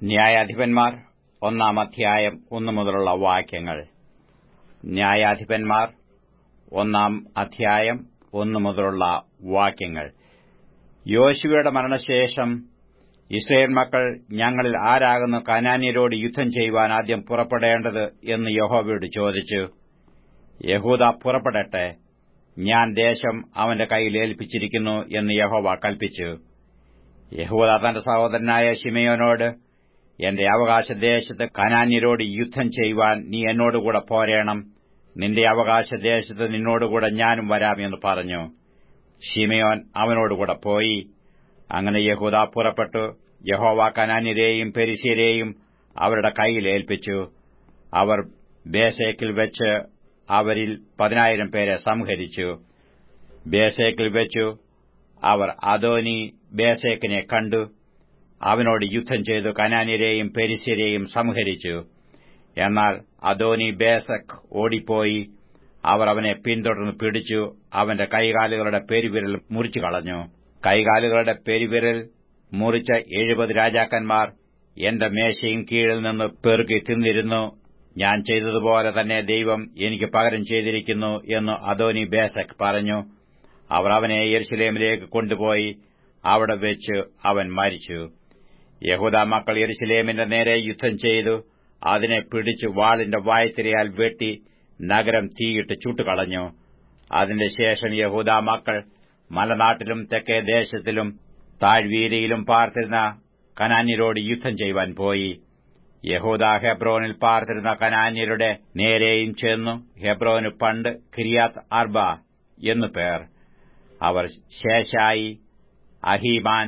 ന്യായാധിപന്മാർ 1 അധ്യായം 1 മുതലുള്ള വാക്യങ്ങൾ. ന്യായാധിപന്മാർ 1 അധ്യായം 1 മുതലുള്ള വാക്യങ്ങൾ. യോശുവയുടെ മരണശേഷം ഇസ്രായേൽ മക്കൾ, ഞങ്ങളിൽ ആരാകുന്നു കനാന്യരോട് യുദ്ധം ചെയ്യുവാൻ ആദ്യം പുറപ്പെടേണ്ടത് എന്ന് യഹോവയോട് ചോദിച്ചു. യഹൂദ പുറപ്പെടട്ടെ, ഞാൻ ദേശം അവന്റെ കയ്യിൽ ഏൽപ്പിച്ചിരിക്കുന്നു എന്ന് യഹോവ കൽപ്പിച്ചു. യഹൂദ തന്റെ സഹോദരനായ ശിമെയോനോട്, എന്റെ അവകാശദേശത്ത് കനാന്യരോട് യുദ്ധം ചെയ്യുവാൻ നീ എന്നോടുകൂടെ പോരേണം, നിന്റെ അവകാശദേശത്ത് നിന്നോടുകൂടെ ഞാനും വരാം എന്ന് പറഞ്ഞു. ശിമെയോൻ അവനോടുകൂടെ പോയി. അങ്ങനെ യഹൂദ പുറപ്പെട്ടു. യഹോവ കനാന്യരെയും പെരിസ്യരെയും അവരുടെ കയ്യിൽ ഏൽപ്പിച്ചു. അവർ ബേസേക്കിൽ വെച്ച് അവരിൽ 10,000 പേരെ സംഹരിച്ചു. ബേസേക്കിൽ വെച്ചു അവർ അദോനി ബേസേക്കിനെ കണ്ടു. അവനോട് യുദ്ധം ചെയ്തു കനാന്യരെയും പെരിസ്യരെയും സംഹരിച്ചു. എന്നാൽ അദോനി ബേസെക്ക് ഓടിപ്പോയി. അവർ അവനെ പിന്തുടർന്ന് പിടിച്ചു. അവന്റെ കൈകാലുകളുടെ പെരുവിരൽ മുറിച്ചു കളഞ്ഞു. കൈകാലുകളുടെ പെരുവിരൽ മുറിച്ച 70 രാജാക്കന്മാർ എന്റെ മേശയും കീഴിൽ നിന്ന് പെറുക്കി തിന്നിരുന്നു. ഞാൻ ചെയ്തതുപോലെ തന്നെ ദൈവം എനിക്ക് പകരം ചെയ്തിരിക്കുന്നു എന്ന് അദോനി ബേസെക്ക് പറഞ്ഞു. അവർ അവനെ യെരൂശലേമിലേക്ക് കൊണ്ടുപോയി അവിടെ വെച്ച് അവൻ മരിച്ചു. യഹൂദാ മക്കൾ യെരൂശലേമിന്റെ നേരെ യുദ്ധം ചെയ്തു അതിനെ പിടിച്ചു വാളിന്റെ വായ്ത്തിരയാൽ വെട്ടി നഗരം തീയിട്ട് ചുട്ടുകളഞ്ഞു. അതിന്റെ ശേഷം യഹൂദാ മക്കൾ മലനാട്ടിലും തെക്കേ ദേശത്തിലും താഴ്വീരയിലും പാർത്തിരുന്ന കനാന്യരോട് യുദ്ധം ചെയ്യുവാൻ പോയി. യഹൂദ ഹെബ്രോനിൽ പാർത്തിരുന്ന കനാന്യരുടെ നേരെയും ചെന്നു. ഹെബ്രോന് പണ്ട് കിര്യാത്ത് അർബ എന്നു പേർ. അവർ ശേഷായി, അഹീമാൻ,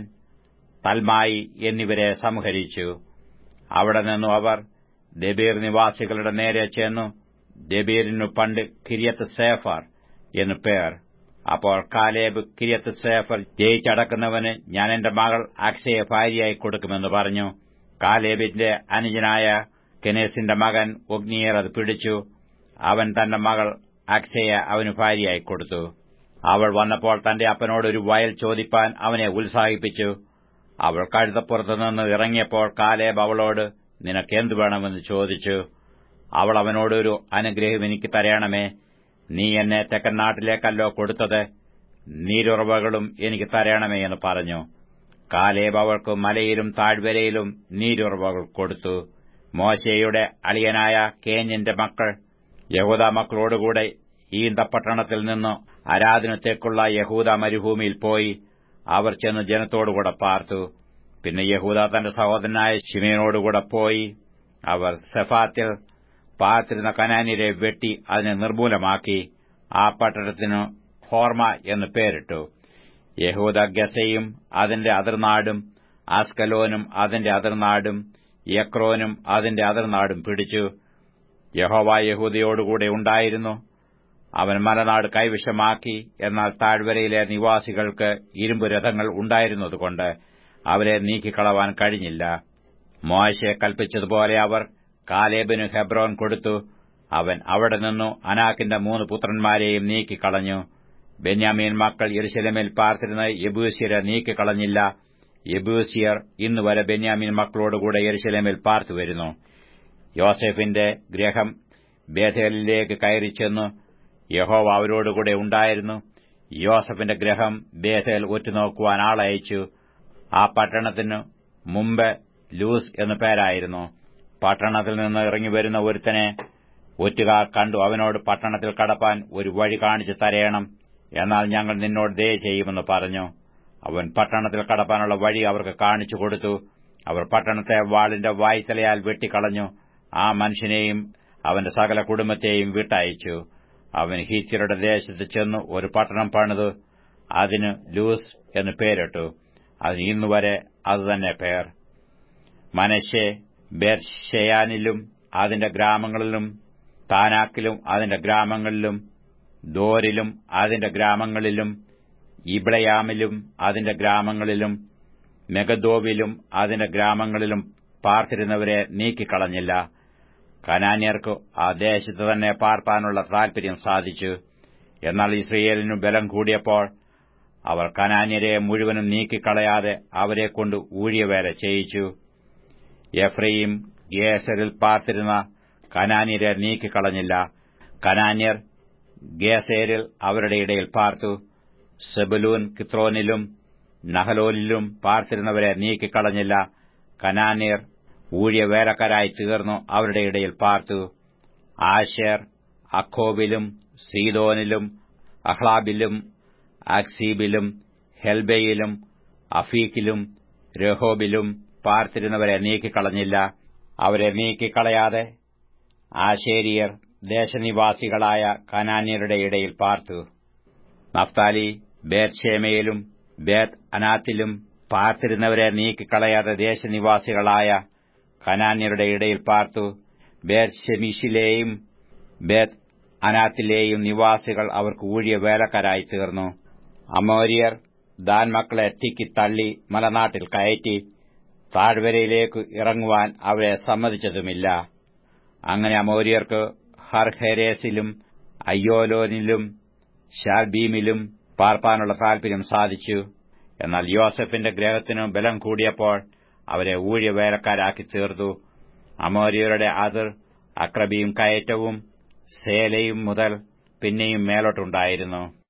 തൽമായി എന്നിവരെ സംഹരിച്ചു. അവിടെ നിന്നു അവർ ദെബീർ നിവാസികളുടെ നേരെ ചെന്നു. ദെബീറിനു പണ്ട് കിര്യത്ത് സേഫർ എന്നു പേർ. അപ്പോൾ കാലേബ് കിര്യത്ത് സേഫർ ജയിച്ചടക്കുന്നവന് ഞാൻ എന്റെ മകൾ അക്സയെ ഭാര്യയായി കൊടുക്കുമെന്ന് പറഞ്ഞു. കാലേബിന്റെ അനുജനായ കെനേസിന്റെ മകൻ ഒഗ്നിയേർ അത് പിടിച്ചു. അവൻ തന്റെ മകൾ അക്സയെ അവന് ഭാര്യയായി കൊടുത്തു. അവൾ വന്നപ്പോൾ തന്റെ അപ്പനോട് ഒരു വയൽ ചോദിപ്പാൻ അവനെ ഉത്സാഹിപ്പിച്ചു. അവൾ കഴുതപ്പുറത്തുനിന്ന് ഇറങ്ങിയപ്പോൾ കാലേബ് അവളോട്, നിനക്കെന്തു വേണമെന്ന് ചോദിച്ചു. അവൾ അവനോട്, ഒരു അനുഗ്രഹം എനിക്ക് തരയണമേ, നീ എന്നെ തെക്കൻ നാട്ടിലേക്കല്ലോ കൊടുത്തത്, നീരുറവകളും എനിക്ക് തരയണമേ എന്ന് പറഞ്ഞു. കാലേബ് അവൾക്ക് മലയിലും താഴ്വരയിലും നീരുറവകൾ കൊടുത്തു. മോശെയുടെ അളിയനായ കേന്യന്റെ മക്കൾ യഹൂദാ മക്കളോടുകൂടെ ഈന്തപ്പട്ടണത്തിൽ നിന്ന് അരാദിനത്തേക്കുള്ള യഹൂദ മരുഭൂമിയിൽ പോയി. അവർ ചെന്ന് ജനത്തോടുകൂടെ പാർത്തു. പിന്നെ യഹൂദ തന്റെ സഹോദരനായ ശിമെയോനോടുകൂടെ പോയി. അവർ സെഫാത്തിൽ പാർത്തിരുന്ന കനാന്യരെ വെട്ടി അതിനെ നിർമൂലമാക്കി. ആ പട്ടണത്തിനു ഹോർമ എന്ന് പേരിട്ടു. യഹൂദ ഗസയും അതിന്റെ അതിർനാടും ആസ്കലോനും അതിന്റെ അതിർനാടും യക്രോനും അതിന്റെ അതിർനാടും പിടിച്ചു. യഹോവ യഹൂദയോടുകൂടെ ഉണ്ടായിരുന്നു. അവൻ മലനാട് കൈവശമാക്കി. എന്നാൽ താഴ്വരയിലെ നിവാസികൾക്ക് ഇരുമ്പു രഥങ്ങൾ ഉണ്ടായിരുന്നതുകൊണ്ട് അവരെ നീക്കിക്കളവാൻ കഴിഞ്ഞില്ല. മോശെ കൽപ്പിച്ചതുപോലെ അവർ കാലേബിന് ഹെബ്രോൻ കൊടുത്തു. അവൻ അവിടെ നിന്നു അനാക്കിന്റെ 3 പുത്രന്മാരെയും നീക്കിക്കളഞ്ഞു. ബെന്യാമീൻ മക്കൾ യെരൂശലേമിൽ പാർത്തിരുന്ന യെബൂസ്യരെ നീക്കിക്കളഞ്ഞില്ല. യെബൂസ്യർ ഇന്നുവരെ ബെന്യാമീൻ മക്കളോടുകൂടെ യെരൂശലേമിൽ പാർത്തുവരുന്നു. യോസേഫിന്റെ ഗൃഹം ബേഥേലിലേക്ക് കയറിച്ചെന്നു. യഹോവ അവരോടുകൂടെ ഉണ്ടായിരുന്നു. യോസഫിന്റെ ഗൃഹം ബേഥേൽ ഒറ്റുനോക്കുവാൻ ആളയച്ചു. ആ പട്ടണത്തിന് മുമ്പ് ലൂസ് എന്നു പേരായിരുന്നു. പട്ടണത്തിൽ നിന്ന് ഇറങ്ങിവരുന്ന ഒരുത്തനെ ഒറ്റുകാർ കണ്ടു. അവനോട്, പട്ടണത്തിൽ കടപ്പാൻ ഒരു വഴി കാണിച്ചു തരയണം, എന്നാൽ ഞങ്ങൾ നിന്നോട് ദയ ചെയ്യുമെന്ന് പറഞ്ഞു. അവൻ പട്ടണത്തിൽ കടപ്പാനുള്ള വഴി അവർക്ക് കാണിച്ചു കൊടുത്തു. അവർ പട്ടണത്തെ വാളിന്റെ വായ്ത്തലയാൽ വെട്ടിക്കളഞ്ഞു. ആ മനുഷ്യനെയും അവന്റെ സകല കുടുംബത്തെയും വിട്ടയച്ചു. അവൻ ഹീത്യരുടെ ദേശത്ത് ചെന്നു ഒരു പട്ടണം പണിതു. അതിന് ലൂസ് എന്ന് പേരിട്ടു. അതിന് ഇന്നുവരെ അതുതന്നെ പേർ. മനശ്ശെ ബേർശെയാനിലും അതിന്റെ ഗ്രാമങ്ങളിലും താനാക്കിലും അതിന്റെ ഗ്രാമങ്ങളിലും ദോരിലും അതിന്റെ ഗ്രാമങ്ങളിലും ഇബ്ളയാമിലും അതിന്റെ ഗ്രാമങ്ങളിലും മെഗദോവിലും അതിന്റെ ഗ്രാമങ്ങളിലും പാർത്തിരുന്നവരെ നീക്കിക്കളഞ്ഞില്ല. കനാന്യർക്ക് ആ ദേശത്ത് തന്നെ പാർപ്പാനുള്ള താൽപര്യം സാധിച്ചു. എന്നാൽ ഇസ്രയേലിനു ബലം കൂടിയപ്പോൾ അവർ കനാന്യരെ മുഴുവനും നീക്കിക്കളയാതെ അവരെക്കൊണ്ട് ഊഴിയവേല ചെയ്യിച്ചു. എഫ്രയീം ഗേസരിൽ പാർത്തിരുന്ന കനാന്യരെ നീക്കിക്കളഞ്ഞില്ല. കനാന്യർ ഗേസേരിൽ അവരുടെ ഇടയിൽ പാർത്തു. സെബുലൂൻ കിത്രോനിലും നഹലോലിലും പാർത്തിരുന്നവരെ നീക്കിക്കളഞ്ഞില്ല. കനാന്യർ ഊഴിയവേലക്കാരായി തീർന്നു അവരുടെ ഇടയിൽ പാർത്തു. ആശേർ അഖോബിലും സീദോനിലും അഹ്ലാബിലും അക്സീബിലും ഹെൽബയിലും അഫീക്കിലും രഹോബിലും പാർത്തിരുന്നവരെ നീക്കിക്കളഞ്ഞില്ല. അവരെ നീക്കിക്കളയാതെ ആശേരിയർ ദേശനിവാസികളായ കനാന്യരുടെ ഇടയിൽ പാർത്തു. നഫ്താലി ബേത്ത്ശേമയിലും ബേത്ത് അനാത്തിലും പാർത്തിരുന്നവരെ നീക്കിക്കളയാതെ ദേശനിവാസികളായ കനാന്യരുടെ ഇടയിൽ പാർത്തു. ബേത്ത്ശെമിശിലെയും ബേത്ത് അനാത്തിലെയും നിവാസികൾ അവർക്ക് ഊഴിയവേലക്കാരായി തീർന്നു. അമോര്യർ ദാൻ മക്കളെ തിക്കിത്തള്ളി മലനാട്ടിൽ കയറ്റി താഴ്വരയിലേക്ക് ഇറങ്ങുവാൻ അവരെ സമ്മതിച്ചതുമില്ല. അങ്ങനെ അമോര്യർക്ക് ഹർഹേരെസിലും അയ്യോലോനിലും ശാൽബീമിലും പാർപ്പാനുള്ള താൽപര്യം സാധിച്ചു. എന്നാൽ യോസെഫിന്റെ ഗ്രഹത്തിനു ബലം കൂടിയപ്പോൾ അവരെ ഊഴിയവേലക്കാരാക്കി തീർത്തു. അമോര്യരുടെ അതിർ അക്രബീം കയറ്റവും സേലയും മുതൽ പിന്നെയും മേലോട്ടുണ്ടായിരുന്നു.